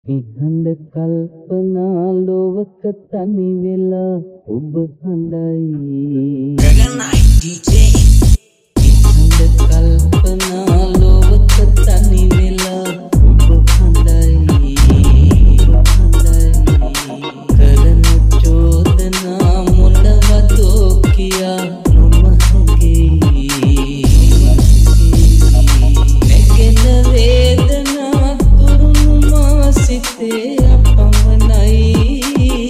නිහඬ කල්පනා ලෝවක තනි වෙලා ඔබ හඬයි නිහඬ කල්පනා ලෝවක තනි වෙලා ඔබ හඬයි කරන චෝදනා මොනවදෝ කියා නොමහගේ නැගෙන වේදනා සිතේ අපමණයි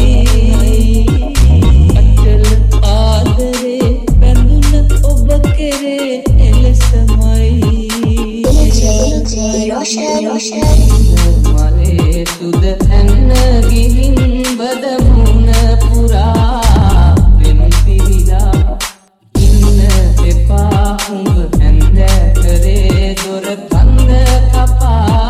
අචල ආදරේ බැඳුන ඔබ කෙරේ එලෙසමයි මලේ සුද ඇන්න ගිහින් බදමුණ පුරා වෙන පිරිලා ඉන්න එපා උඹ ඇඳ කරේ දොර කන්ද කපා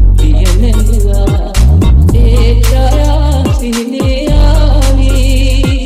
Sini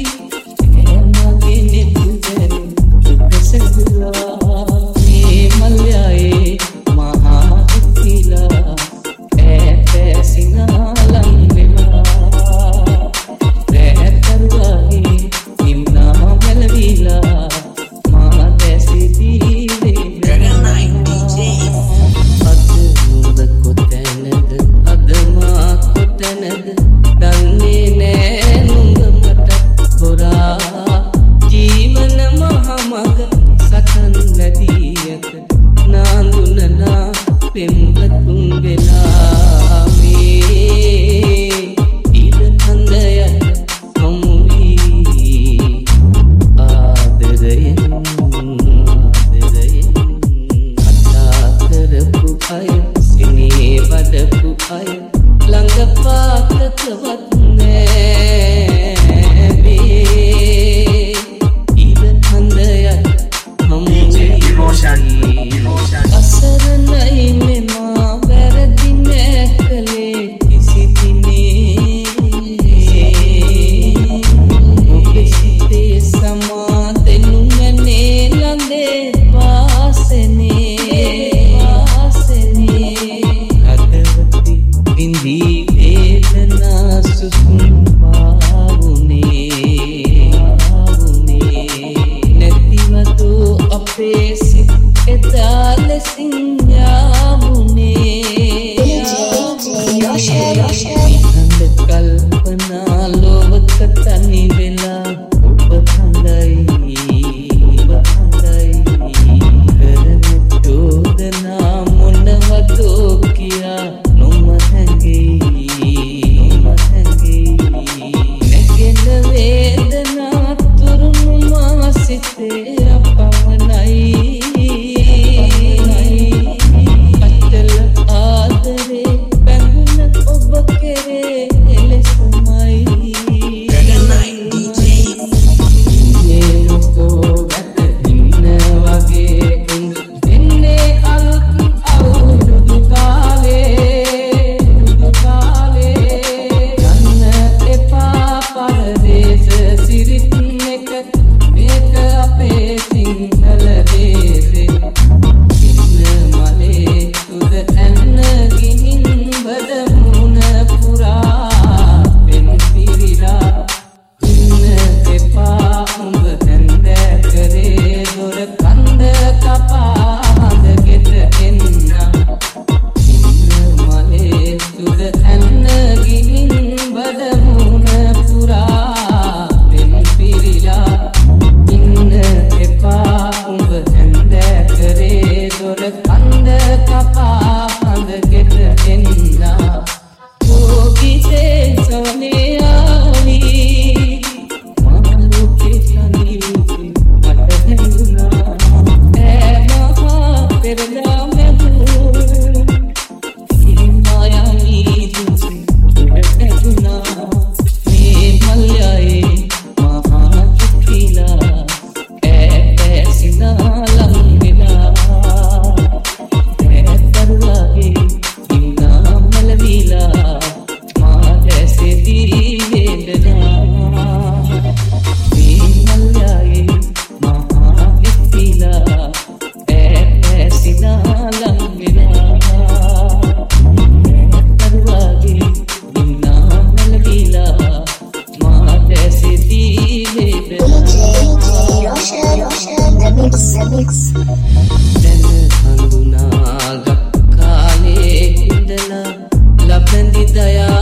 රසවත් නෑ වේ ඉර හඳයක් අසරණයි මෙමා වැරදි නෑ කළේ කිසි දිනේ ඔබේ සිතේ සමා දෙනු මැනේ ලඳේ වාසනේ හදවතේ විඳී වේදනා සුසුම් පාවුනේ නැතිවතු අපේ සිත් එදා ලෙසින් යාවුනේ හඳ කල්පනා ලොවක තනි වෙලා ඔබ හඳයි කරන චෝදනා මොනවදෝ කියා නොම හැඟෙයි නැගෙන වේදනා තුරුණු මා සිතේ අපමණයි අතල ආදරේ බැඳුන ඔබ කෙරේ එලෙසමයි නේනොකෝ වැට ඉන්න වගේ උඹ දෙන්නේ අලුත් අවුරුදු කාලේ යන්න එපා පරදේශ සිරිත් එක මේක අපේ සිංහල දේශේ ඉන්න මලේ සුද ඇන්න ගිහින් බදමුණ පුරා පෙන් පිරිලා ඉන්න එපා උඹ හැන්ද කරේ දොර කන්ද කපා හඳ ගෙට එන්න ඉන්න මලේ සුද ඇන්න ගිහින් බදමුණ පුරා පෙන් පිරිලා ඉන්න එපා උඹ හැන්ද කරේ දොර කන්ද කපා හඳ ගෙට එන්න ඕගිසේ සවනේ ආවී මහලෝකේ තනියුසේ මට හැඳුනා ඈ මහා පෙරලා මැහුල් හිමායනී දුසේ ඇතුනා මේ මල්යයේ මහා චුකිලා ඇසිනා ලංගෙලා ඇතරුවාගේ ඉන්නා මලවිලා මා දැසෙදී වේදනා මේ මල්යයේ මහා චුකිලා ඇසිනා ලංගෙලා ඇතරුවාගේ ඉන්නා මලවිලා මා දැසෙදී වේදනා දැන හඳුනාගත් කාලේ ඉඳලා ලබඳි දයා